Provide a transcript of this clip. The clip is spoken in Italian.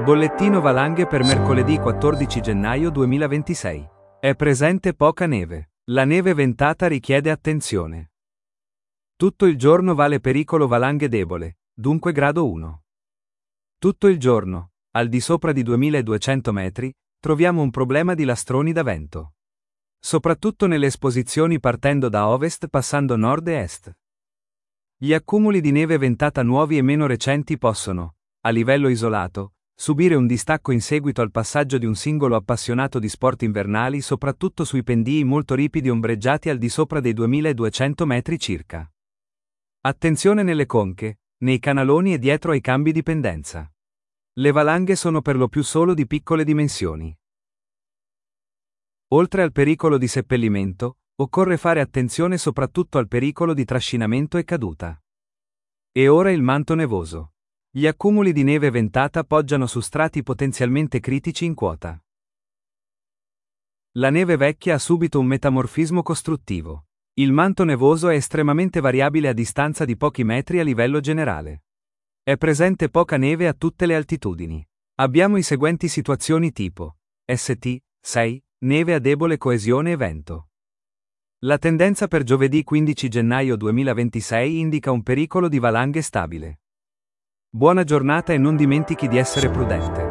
Bollettino valanghe per mercoledì 14 gennaio 2026. È presente poca neve. La neve ventata richiede attenzione. Tutto il giorno vale pericolo valanghe debole, dunque grado 1. Tutto il giorno, al di sopra di 2200 metri, troviamo un problema di lastroni da vento. Soprattutto nelle esposizioni partendo da ovest passando nord e est. Gli accumuli di neve ventata nuovi e meno recenti possono, a livello isolato, subire un distacco in seguito al passaggio di un singolo appassionato di sport invernali soprattutto sui pendii molto ripidi ombreggiati al di sopra dei 2200 metri circa. Attenzione nelle conche, nei canaloni e dietro ai cambi di pendenza. Le valanghe sono per lo più solo di piccole dimensioni. Oltre al pericolo di seppellimento, occorre fare attenzione soprattutto al pericolo di trascinamento e caduta. E ora il manto nevoso. Gli accumuli di neve ventata poggiano su strati potenzialmente critici in quota. La neve vecchia ha subito un metamorfismo costruttivo. Il manto nevoso è estremamente variabile a distanza di pochi metri a livello generale. È presente poca neve a tutte le altitudini. Abbiamo i seguenti situazioni tipo St. 6, neve a debole coesione e vento. La tendenza per giovedì 15 gennaio 2026 indica un pericolo di valanghe stabile. Buona giornata e non dimentichi di essere prudente.